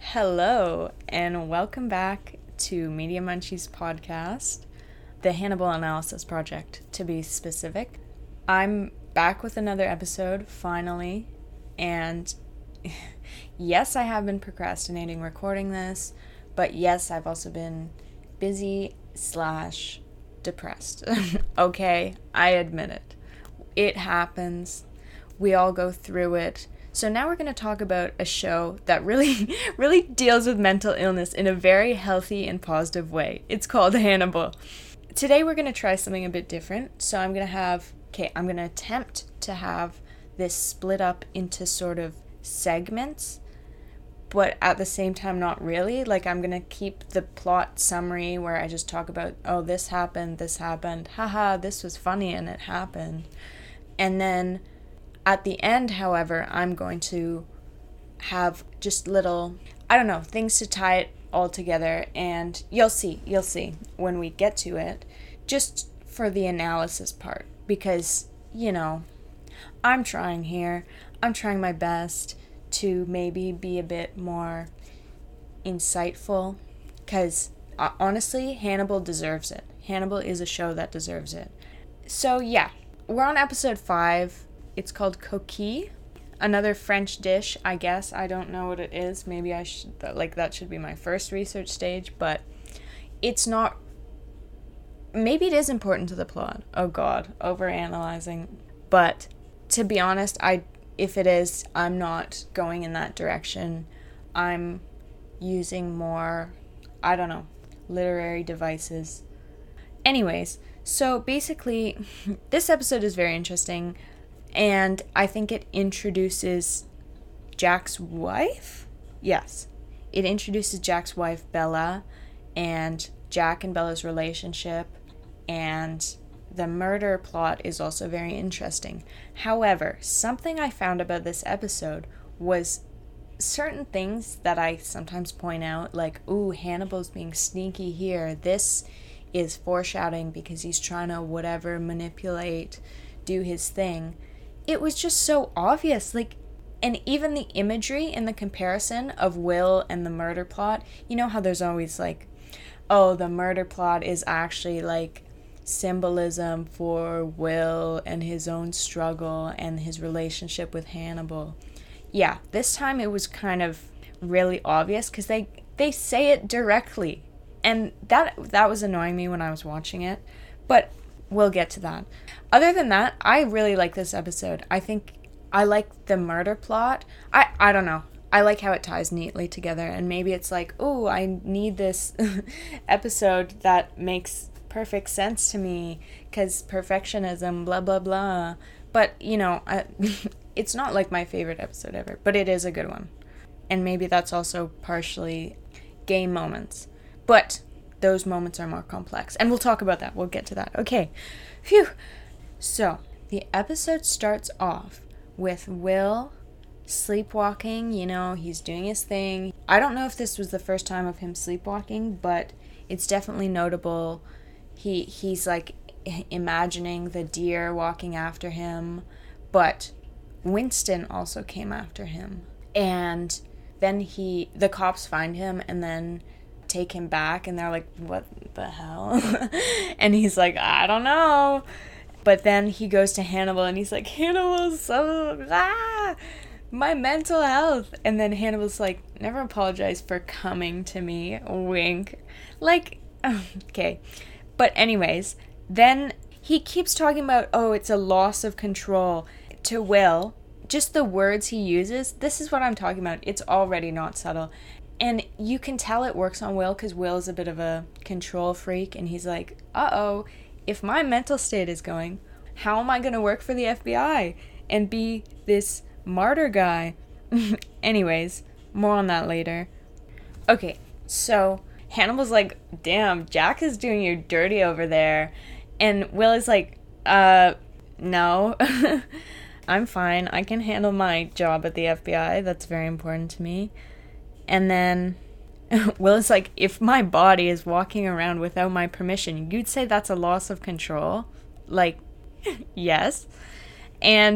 Hello, and welcome back to Media Munchies podcast, the Hannibal Analysis Project, to be specific. I'm back with another episode, finally, and yes, I have been procrastinating recording this, but yes, I've also been busy / depressed. Okay, I admit it. It happens. We all go through it. So now we're going to talk about a show that really deals with mental illness in a very healthy and positive way. It's called Hannibal. Today we're going to try something a bit different. So I'm going to attempt to have this split up into sort of segments, but at the same time not really. Like, I'm going to keep the plot summary where I just talk about, oh, this happened, haha, this was funny and it happened. And then at the end, however, I'm going to have just little, things to tie it all together, and you'll see when we get to it, just for the analysis part, because, I'm trying here. I'm trying my best to maybe be a bit more insightful, because honestly, Hannibal deserves it. Hannibal is a show that deserves it. So yeah, we're on episode 5. It's called coquille, another French dish, I guess. I don't know what it is. Maybe I should, that should be my first research stage, but it's not. Maybe it is important to the plot. Oh God, overanalyzing. But to be honest, if it is, I'm not going in that direction. I'm using more, literary devices. Anyways, so basically, this episode is very interesting. And I think it introduces Jack's wife? Yes. It introduces Jack's wife, Bella, and Jack and Bella's relationship, and the murder plot is also very interesting. However, something I found about this episode was certain things that I sometimes point out, like, ooh, Hannibal's being sneaky here. This is foreshadowing because he's trying to manipulate, do his thing. It was just so obvious, and even the imagery and the comparison of Will and the murder plot, you know how there's always the murder plot is actually symbolism for Will and his own struggle and his relationship with Hannibal. Yeah, this time it was kind of really obvious because they say it directly, and that was annoying me when I was watching it, but we'll get to that. Other than that, I really like this episode. I think I like the murder plot. I don't know. I like how it ties neatly together, and maybe it's I need this episode that makes perfect sense to me, because perfectionism, blah, blah, blah. But, it's not my favorite episode ever, but it is a good one. And maybe that's also partially gay moments. But those moments are more complex. And we'll talk about that. We'll get to that. Okay. Phew. So, the episode starts off with Will sleepwalking. He's doing his thing. I don't know if this was the first time of him sleepwalking, but it's definitely notable. He's imagining the deer walking after him, but Winston also came after him. And then the cops find him and then take him back, and they're like, what the hell? And he's like, I don't know. But then he goes to Hannibal and he's like, Hannibal's my mental health. And then Hannibal's like, never apologize for coming to me, wink. Okay. But anyways, then he keeps talking about, it's a loss of control to Will. Just the words he uses, this is what I'm talking about. It's already not subtle. And you can tell it works on Will, because Will is a bit of a control freak, and he's like, if my mental state is going, how am I going to work for the FBI and be this martyr guy? Anyways, more on that later. Okay, so Hannibal's like, damn, Jack is doing you dirty over there. And Will is like, no, I'm fine. I can handle my job at the FBI. That's very important to me. And then Will is like, if my body is walking around without my permission, you'd say that's a loss of control? Yes. And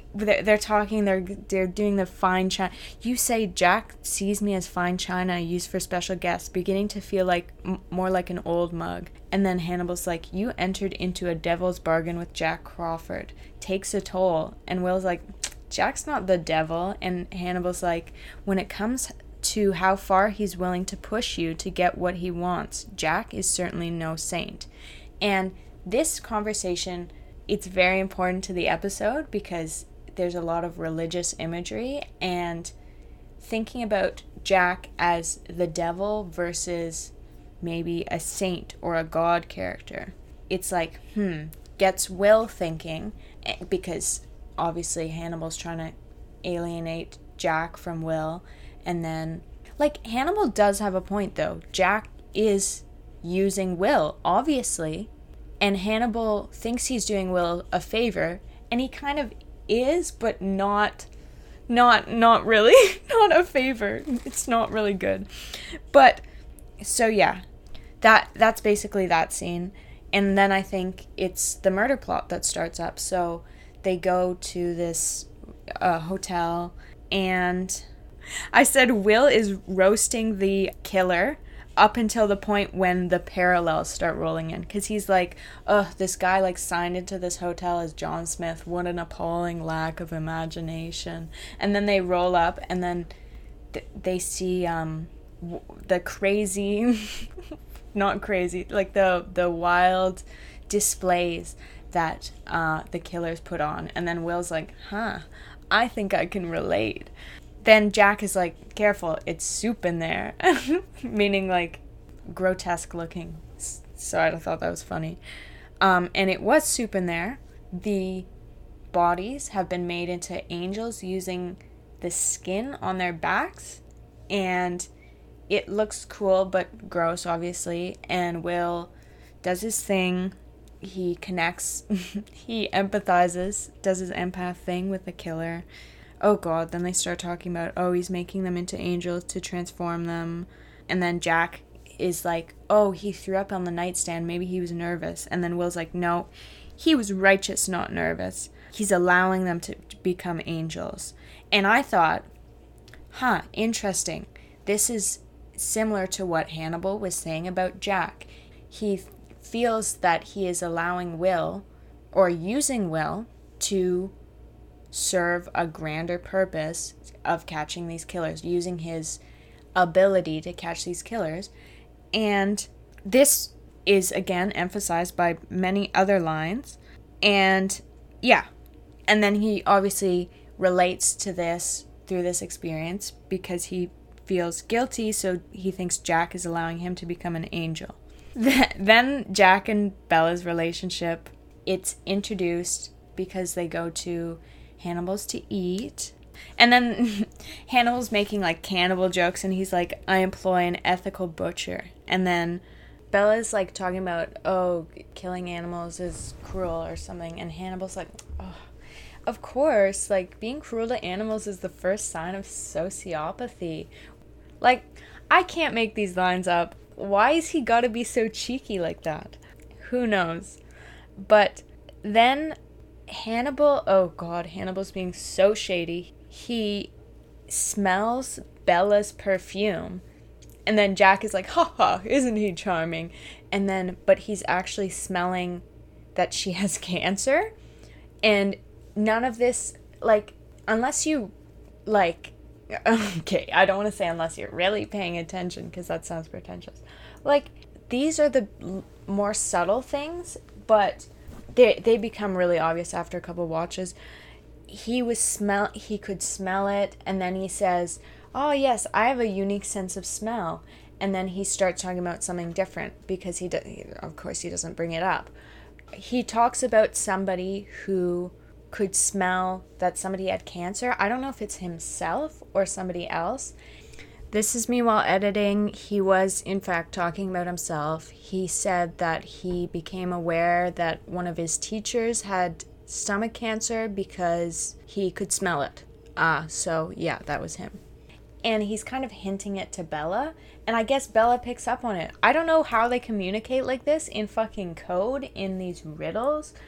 they're talking, they're doing the fine china. You say Jack sees me as fine china used for special guests, beginning to feel like more like an old mug. And then Hannibal's like, you entered into a devil's bargain with Jack Crawford. Takes a toll. And Will's like, Jack's not the devil. And Hannibal's like, when it comes to how far he's willing to push you to get what he wants, Jack is certainly no saint. And this conversation, it's very important to the episode because there's a lot of religious imagery, and thinking about Jack as the devil versus maybe a saint or a god character. It's like, gets Will thinking, because obviously Hannibal's trying to alienate Jack from Will. And then, like, Hannibal does have a point, though. Jack is using Will, obviously, and Hannibal thinks he's doing Will a favor, and he kind of is, but not really. Not a favor. It's not really good. But, so yeah, that's basically that scene. And then I think it's the murder plot that starts up. So they go to this hotel, and I said Will is roasting the killer up until the point when the parallels start rolling in. Because he's like, this guy like signed into this hotel as John Smith. What an appalling lack of imagination. And then they roll up, and then they see the crazy, not crazy, like the wild displays that the killers put on. And then Will's like, I think I can relate. Then Jack is like, careful, it's soup in there. Meaning like grotesque looking. So I thought that was funny. And it was soup in there. The bodies have been made into angels using the skin on their backs. And it looks cool, but gross, obviously. And Will does his thing. He connects. He empathizes. Does his empath thing with the killer. Oh god, then they start talking about, he's making them into angels to transform them. And then Jack is like, he threw up on the nightstand, maybe he was nervous. And then Will's like, no, he was righteous, not nervous. He's allowing them to become angels. And I thought, interesting. This is similar to what Hannibal was saying about Jack. He feels that he is allowing Will, or using Will, to serve a grander purpose of catching these killers, using his ability to catch these killers. And this is again emphasized by many other lines. And yeah, and then he obviously relates to this through this experience because he feels guilty, so he thinks Jack is allowing him to become an angel. Then Jack and Bella's relationship, it's introduced because they go to Hannibal's to eat. And then Hannibal's making like cannibal jokes, and he's like, I employ an ethical butcher. And then Bella's like talking about, killing animals is cruel or something. And Hannibal's like, of course, like being cruel to animals is the first sign of sociopathy. Like, I can't make these lines up. Why is he gotta be so cheeky like that? Who knows? But then Hannibal's being so shady. He smells Bella's perfume. And then Jack is like, isn't he charming? And then, but he's actually smelling that she has cancer. And none of this, like, unless you, like, okay, I don't want to say unless you're really paying attention, because that sounds pretentious. Like, these are the more subtle things, but they become really obvious after a couple watches. He could smell it, and then he says, yes, I have a unique sense of smell. And then he starts talking about something different because of course he doesn't bring it up. He talks about somebody who could smell that somebody had cancer. I don't know if it's himself or somebody else. This is me while editing. He was, in fact, talking about himself. He said that he became aware that one of his teachers had stomach cancer because he could smell it. So yeah, that was him. And he's kind of hinting it to Bella, and I guess Bella picks up on it. I don't know how they communicate like this in fucking code, in these riddles.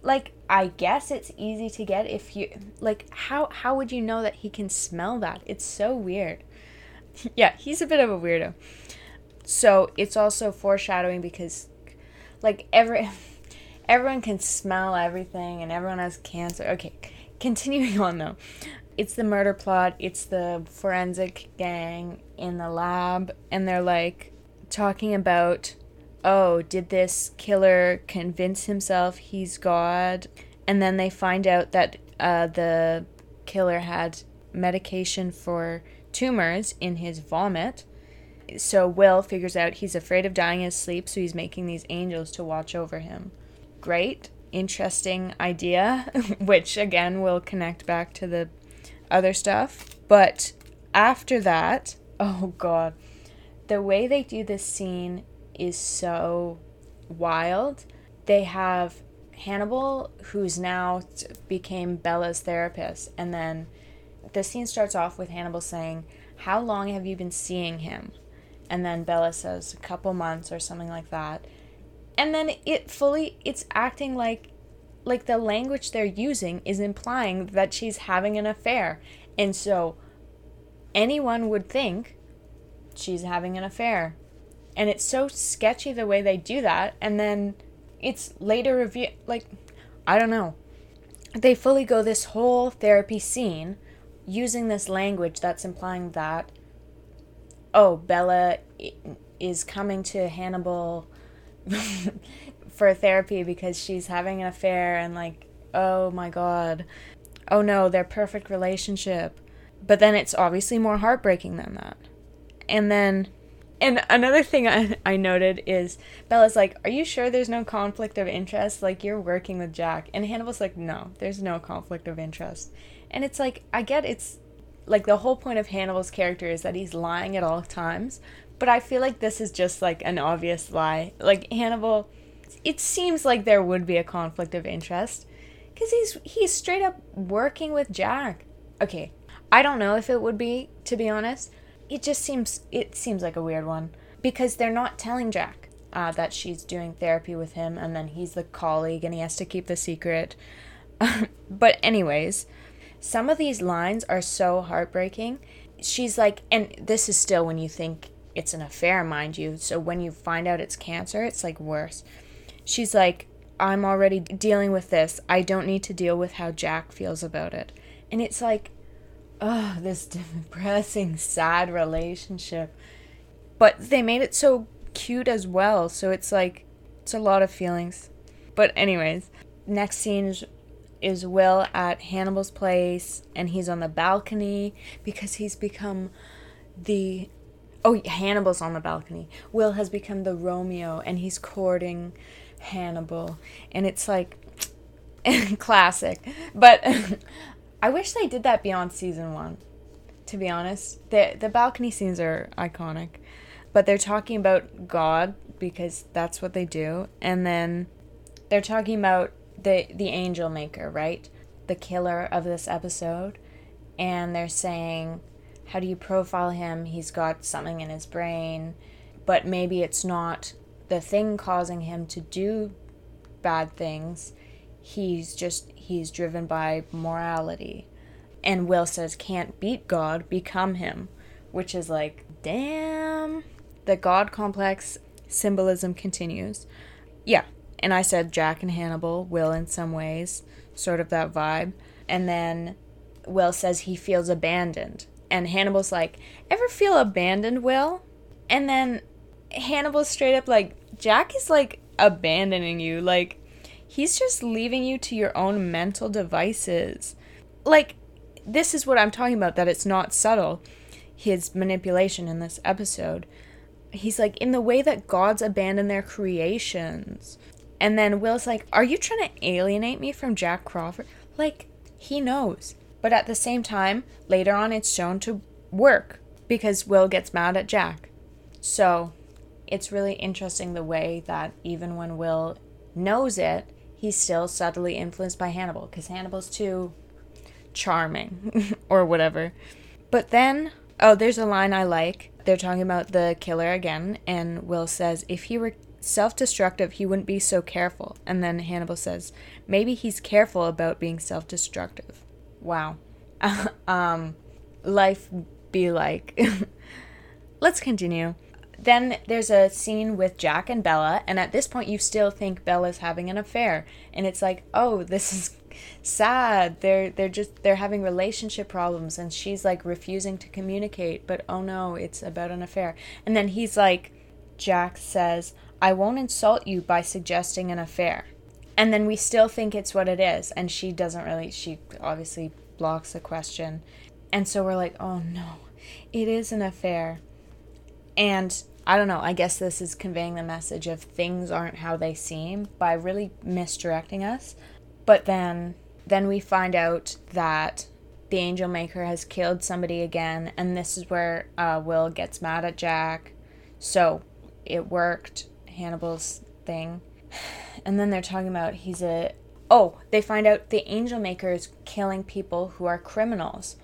like, I guess it's easy to get if you, like, how would you know that he can smell that? It's so weird. Yeah, he's a bit of a weirdo. So it's also foreshadowing because, like, everyone can smell everything and everyone has cancer. Okay, continuing on though. It's the murder plot. It's the forensic gang in the lab, and they're like talking about, oh, did this killer convince himself he's God? And then they find out that the killer had medication for tumors in his vomit. So Will figures out he's afraid of dying in his sleep, so he's making these angels to watch over him. Great, interesting idea, which again will connect back to the other stuff. But after that, oh god, the way they do this scene is so wild. They have Hannibal, who's now became Bella's therapist, and then the scene starts off with Hannibal saying, "How long have you been seeing him?" And then Bella says, "A couple months," or something like that. And then it's acting like the language they're using is implying that she's having an affair. And so anyone would think she's having an affair. And it's so sketchy the way they do that. And then it's later revealed, like, I don't know. They fully go this whole therapy scene using this language that's implying that, oh, Bella is coming to Hannibal for therapy because she's having an affair, and like, oh my god, oh no, their perfect relationship. But then it's obviously more heartbreaking than that. And another thing I noted is Bella's like, "Are you sure there's no conflict of interest? Like, you're working with Jack." And Hannibal's like, "No, there's no conflict of interest." And it's like, I get it's like the whole point of Hannibal's character is that he's lying at all times, but I feel like this is just like an obvious lie. Like, Hannibal, it seems like there would be a conflict of interest because he's straight up working with Jack. Okay, I don't know if it would be, to be honest. It seems like a weird one because they're not telling Jack that she's doing therapy with him, and then he's the colleague and he has to keep the secret. But anyways, some of these lines are so heartbreaking. She's like, and this is still when you think it's an affair, mind you, so when you find out it's cancer, it's like worse. She's like, "I'm already dealing with this. I don't need to deal with how Jack feels about it." And it's like, oh, this depressing, sad relationship. But they made it so cute as well, so it's like, it's a lot of feelings. But anyways, next scene is Will at Hannibal's place, and he's on the balcony because he's become the... Oh, Hannibal's on the balcony. Will has become the Romeo, and he's courting Hannibal. And it's like, classic. But I wish they did that beyond season 1, to be honest. The balcony scenes are iconic. But they're talking about God, because that's what they do. And then they're talking about the angel maker, right? The killer of this episode. And they're saying, how do you profile him? He's got something in his brain, but maybe it's not the thing causing him to do bad things. He's driven by morality. And Will says, can't beat God, become him, which is like, damn. The God complex symbolism continues. Yeah, and I said Jack and Hannibal, Will in some ways, sort of that vibe. And then Will says he feels abandoned. And Hannibal's like, ever feel abandoned, Will? And then Hannibal's straight up like, Jack is like abandoning you. Like, he's just leaving you to your own mental devices. Like, this is what I'm talking about, that it's not subtle, his manipulation in this episode. He's like, in the way that gods abandon their creations. And then Will's like, are you trying to alienate me from Jack Crawford? Like, he knows. But at the same time, later on it's shown to work because Will gets mad at Jack. So it's really interesting the way that even when Will knows it, he's still subtly influenced by Hannibal because Hannibal's too charming or whatever. But then, oh, there's a line I like. They're talking about the killer again, and Will says, if he were self-destructive, he wouldn't be so careful. And then Hannibal says, maybe he's careful about being self-destructive. Wow. Life be like. Let's continue. Then there's a scene with Jack and Bella, and at this point you still think Bella's having an affair, and it's like, oh, this is sad. They're having relationship problems, and she's like refusing to communicate, but oh no, it's about an affair. And then he's like, Jack says, I won't insult you by suggesting an affair. And then we still think it's what it is, and she obviously blocks the question. And so we're like, oh no, it is an affair. And I don't know, I guess this is conveying the message of things aren't how they seem by really misdirecting us. But then we find out that the Angel Maker has killed somebody again, and this is where Will gets mad at Jack. So it worked, Hannibal's thing. And then they're talking about they find out the Angel Maker is killing people who are criminals.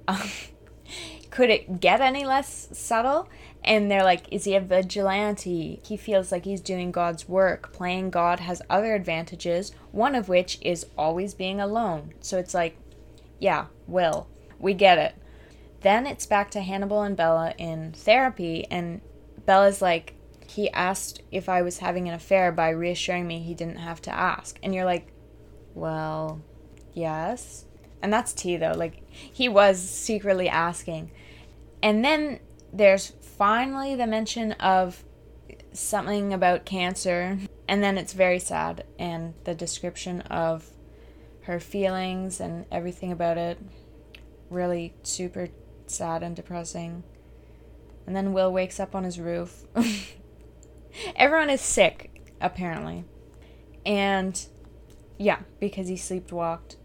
Could it get any less subtle? And they're like, is he a vigilante? He feels like he's doing God's work. Playing God has other advantages, one of which is always being alone. So it's like, yeah, Will, we get it. Then it's back to Hannibal and Bella in therapy, and Bella's like, he asked if I was having an affair by reassuring me he didn't have to ask. And you're like, well, yes. And that's tea, though. Like, he was secretly asking. And then there's finally the mention of something about cancer. And then it's very sad. And the description of her feelings and everything about it, really super sad and depressing. And then Will wakes up on his roof. Everyone is sick, apparently. And, yeah, because he sleepwalked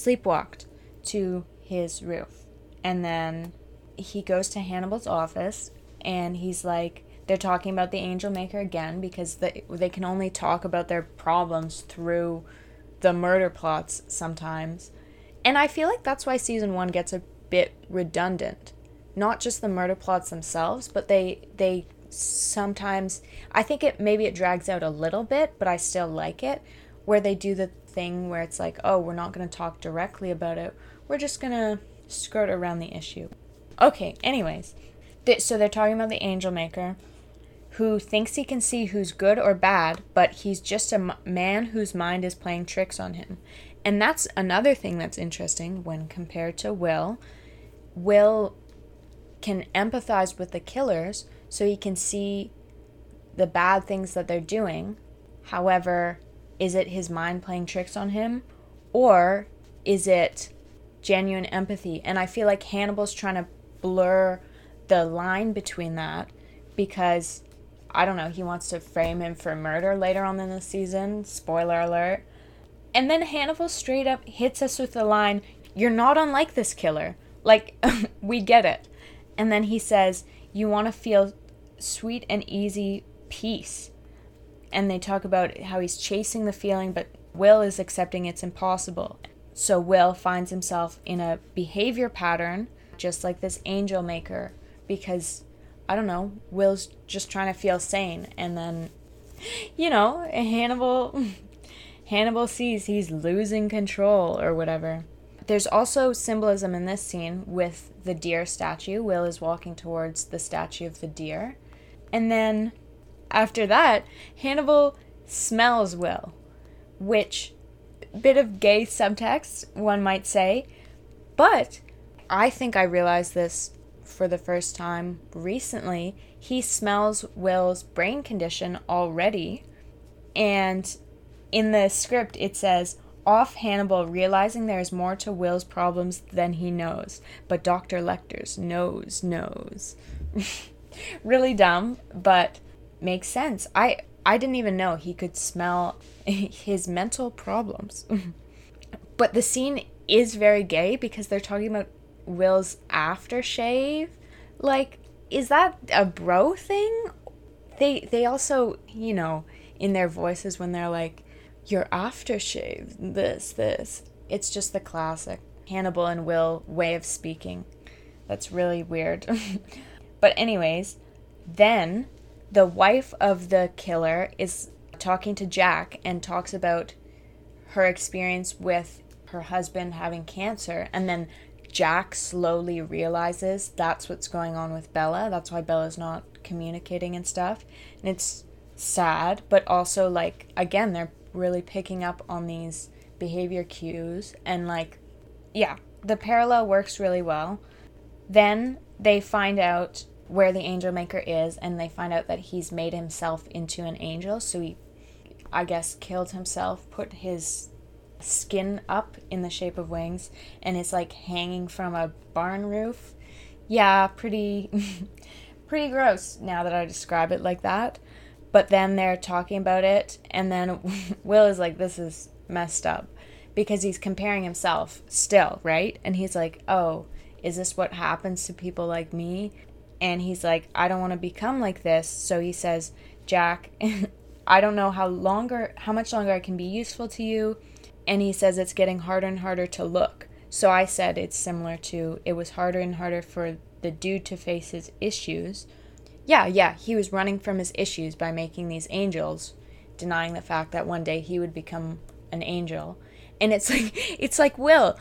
to his roof. And then he goes to Hannibal's office, and he's like, they're talking about the Angel Maker again, because they can only talk about their problems through the murder plots sometimes. And I feel like that's why season 1 gets a bit redundant. Not just the murder plots themselves, but they sometimes, I think maybe it drags out a little bit, but I still like it, where they do the thing where it's like, oh, we're not going to talk directly about it. We're just going to skirt around the issue. Okay, anyways. So they're talking about the Angel Maker, who thinks he can see who's good or bad, but he's just a man whose mind is playing tricks on him. And that's another thing that's interesting when compared to Will. Will can empathize with the killers, so he can see the bad things that they're doing. However, is it his mind playing tricks on him, or is it genuine empathy? And I feel like Hannibal's trying to blur the line between that, because, I don't know, he wants to frame him for murder later on in the season. Spoiler alert. And then Hannibal straight up hits us with the line, "You're not unlike this killer." Like, we get it. And then he says, you want to feel sweet and easy peace. And they talk about how he's chasing the feeling, but Will is accepting it's impossible. So Will finds himself in a behavior pattern, just like this Angel Maker, because, I don't know, Will's just trying to feel sane. And then, you know, Hannibal sees he's losing control or whatever. There's also symbolism in this scene with the deer statue. Will is walking towards the statue of the deer. And then after that, Hannibal smells Will, which, bit of gay subtext, one might say. But I think I realized this for the first time recently. He smells Will's brain condition already. And in the script it says, off Hannibal realizing there is more to Will's problems than he knows, but Dr. Lecter's knows. Really dumb, but makes sense. I didn't even know he could smell his mental problems. But the scene is very gay because they're talking about Will's aftershave. Like, is that a bro thing? They also, you know, in their voices when they're like, your aftershave, this. It's just the classic Hannibal and Will way of speaking. That's really weird. But anyways, then the wife of the killer is talking to Jack and talks about her experience with her husband having cancer, and then Jack slowly realizes that's what's going on with Bella. That's why Bella's not communicating and stuff. And it's sad, but also, like, again, they're really picking up on these behavior cues, and, like, yeah, the parallel works really well. Then they find out where the angel maker is, and they find out that he's made himself into an angel. So he, I guess, killed himself, put his skin up in the shape of wings, and it's like hanging from a barn roof. Yeah, pretty pretty gross now that I describe it like that. But then they're talking about it, and then Will is like, this is messed up, because he's comparing himself still, right? And he's like, oh, is this what happens to people like me? And he's like, I don't want to become like this. So he says, Jack, I don't know how much longer I can be useful to you. And he says it's getting harder and harder to look. So I said it's similar to, it was harder and harder for the dude to face his issues. Yeah, he was running from his issues by making these angels, denying the fact that one day he would become an angel. And it's like Will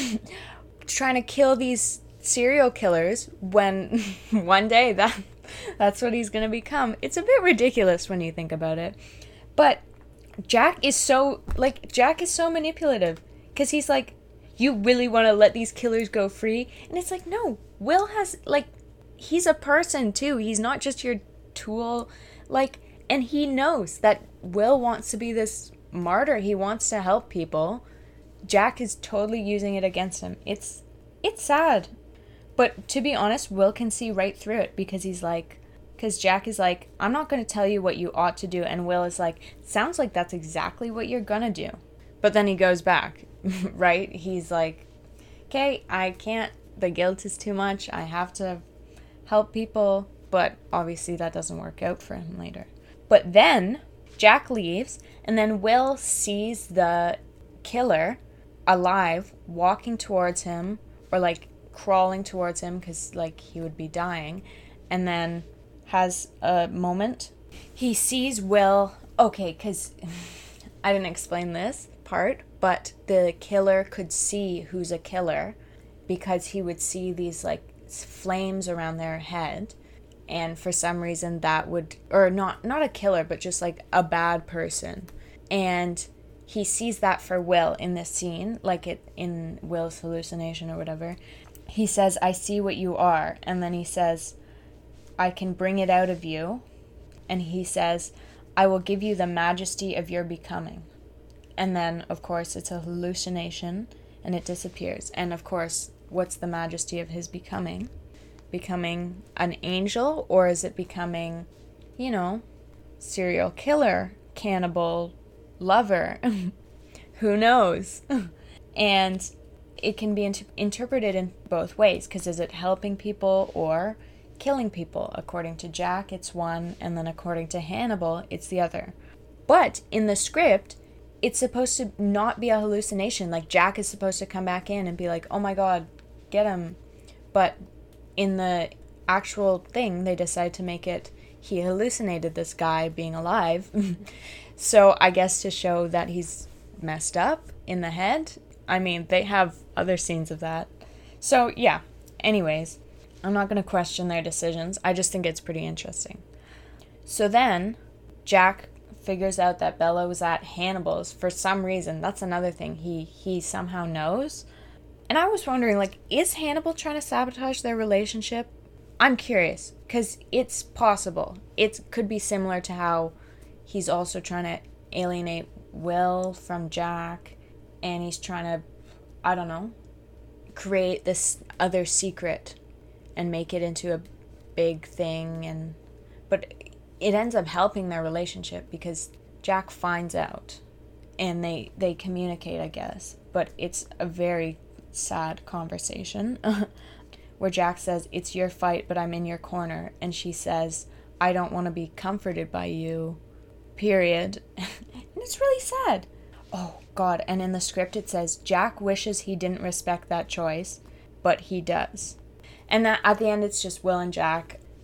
trying to kill these serial killers when one day that's what he's going to become. It's a bit ridiculous when you think about it. But Jack is so manipulative, because he's like, you really want to let these killers go free? And it's like, no, Will has, like, he's a person too. He's not just your tool. Like, and he knows that Will wants to be this martyr. He wants to help people. Jack is totally using it against him. It's sad. But to be honest, Will can see right through it, because Jack is like, I'm not going to tell you what you ought to do. And Will is like, sounds like that's exactly what you're going to do. But then he goes back, right? He's like, okay, I can't, the guilt is too much. I have to help people. But obviously that doesn't work out for him later. But then Jack leaves, and then Will sees the killer alive, walking towards him, or like crawling towards him, because like he would be dying, and then has a moment. He sees Will, okay, because I didn't explain this part, but the killer could see who's a killer, because he would see these like flames around their head, and for some reason that would, or not a killer, but just like a bad person. And he sees that for Will in this scene, like it in Will's hallucination or whatever. He says, I see what you are. And then he says, I can bring it out of you. And he says, I will give you the majesty of your becoming. And then, of course, it's a hallucination and it disappears. And of course, what's the majesty of his becoming? Becoming an angel? Or is it becoming, serial killer, cannibal, lover? Who knows? And it can be interpreted in both ways, because is it helping people or killing people? According to Jack, it's one, and then according to Hannibal, it's the other. But in the script, it's supposed to not be a hallucination. Like, Jack is supposed to come back in and be like, oh my god, get him. But in the actual thing, they decide to make it, he hallucinated this guy being alive. So I guess to show that he's messed up in the head. I mean, they have other scenes of that. So yeah, anyways, I'm not going to question their decisions. I just think it's pretty interesting. So then Jack figures out that Bella was at Hannibal's for some reason. That's another thing. He somehow knows. And I was wondering, like, is Hannibal trying to sabotage their relationship? I'm curious, because it's possible. It could be similar to how he's also trying to alienate Will from Jack, and he's trying to, I don't know, create this other secret and make it into a big thing. But it ends up helping their relationship, because Jack finds out and they communicate, I guess. But it's a very sad conversation where Jack says, it's your fight, but I'm in your corner. And she says, I don't want to be comforted by you, period. And it's really sad. Oh, God. And in the script it says, Jack wishes he didn't respect that choice, but he does. And that at the end it's just Will and Jack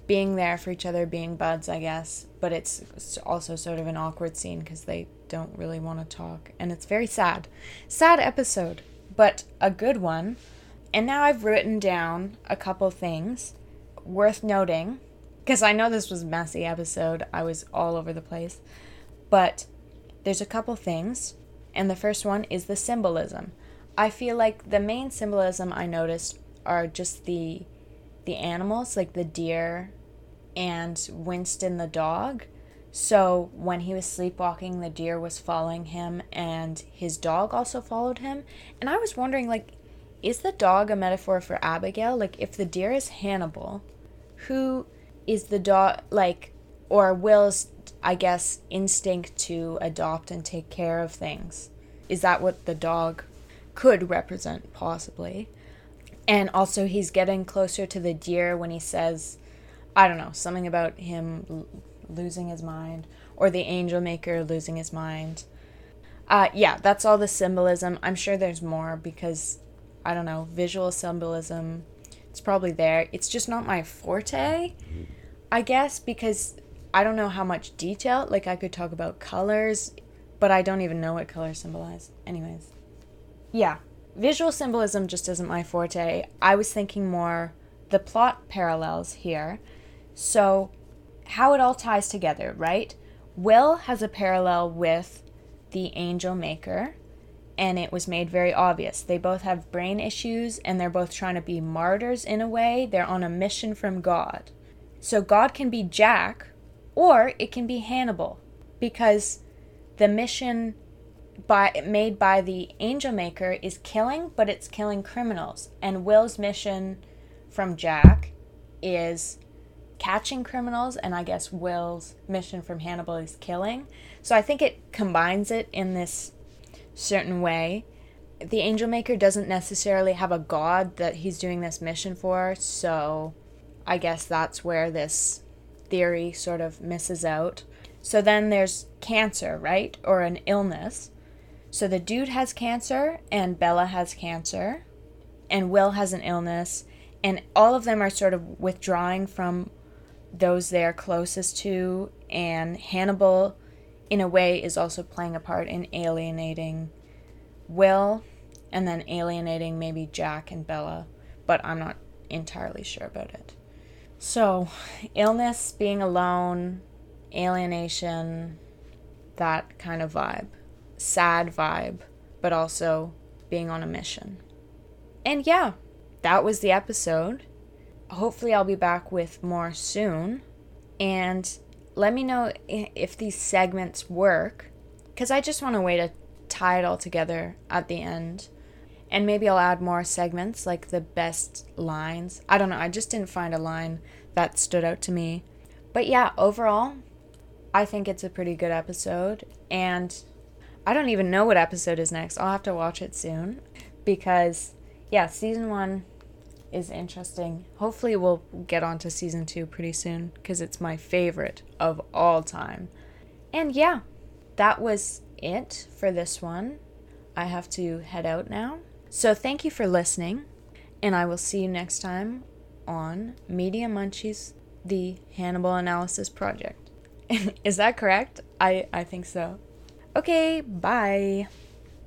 being there for each other, being buds, I guess. But it's also sort of an awkward scene because they don't really want to talk. And it's very sad. Sad episode, but a good one. And now I've written down a couple things worth noting, because I know this was a messy episode. I was all over the place. But there's a couple things. And the first one is the symbolism. I feel like the main symbolism I noticed are just the animals, like the deer and Winston the dog. So when he was sleepwalking, the deer was following him and his dog also followed him. And I was wondering, like, is the dog a metaphor for Abigail? Like, if the deer is Hannibal, who is the dog, like, or Will's, I guess, instinct to adopt and take care of things? Is that what the dog could represent, possibly? And also, he's getting closer to the deer when he says, I don't know, something about him losing his mind, or the angel maker losing his mind. Yeah, that's all the symbolism. I'm sure there's more because, I don't know, visual symbolism, it's probably there. It's just not my forte, I guess, because I don't know how much detail. Like, I could talk about colors, but I don't even know what colors symbolize. Anyways. Yeah, visual symbolism just isn't my forte. I was thinking more the plot parallels here. So, how it all ties together, right? Will has a parallel with the angel maker, and it was made very obvious. They both have brain issues, and they're both trying to be martyrs in a way. They're on a mission from God. So God can be Jack, or it can be Hannibal, because the mission made by the angel maker is killing, but it's killing criminals. And Will's mission from Jack is catching criminals, and I guess Will's mission from Hannibal is killing. So I think it combines it in this certain way. The angel maker doesn't necessarily have a god that he's doing this mission for, so I guess that's where this theory sort of misses out. So then there's cancer, right? Or an illness. So the dude has cancer, and Bella has cancer, and Will has an illness, and all of them are sort of withdrawing from those they're closest to, and Hannibal, in a way, is also playing a part in alienating Will, and then alienating maybe Jack and Bella, but I'm not entirely sure about it. So, illness, being alone, alienation, that kind of vibe. Sad vibe, but also being on a mission. And yeah, that was the episode. Hopefully I'll be back with more soon. And let me know if these segments work, because I just want a way to tie it all together at the end. And maybe I'll add more segments, like the best lines. I don't know, I just didn't find a line that stood out to me. But yeah, overall, I think it's a pretty good episode. And I don't even know what episode is next. I'll have to watch it soon. Because, yeah, season 1 is interesting. Hopefully we'll get on to season 2 pretty soon, because it's my favorite of all time. And yeah, that was it for this one. I have to head out now. So thank you for listening, and I will see you next time on Media Munchies, the Hannibal Analysis Project. Is that correct? I think so. Okay, bye.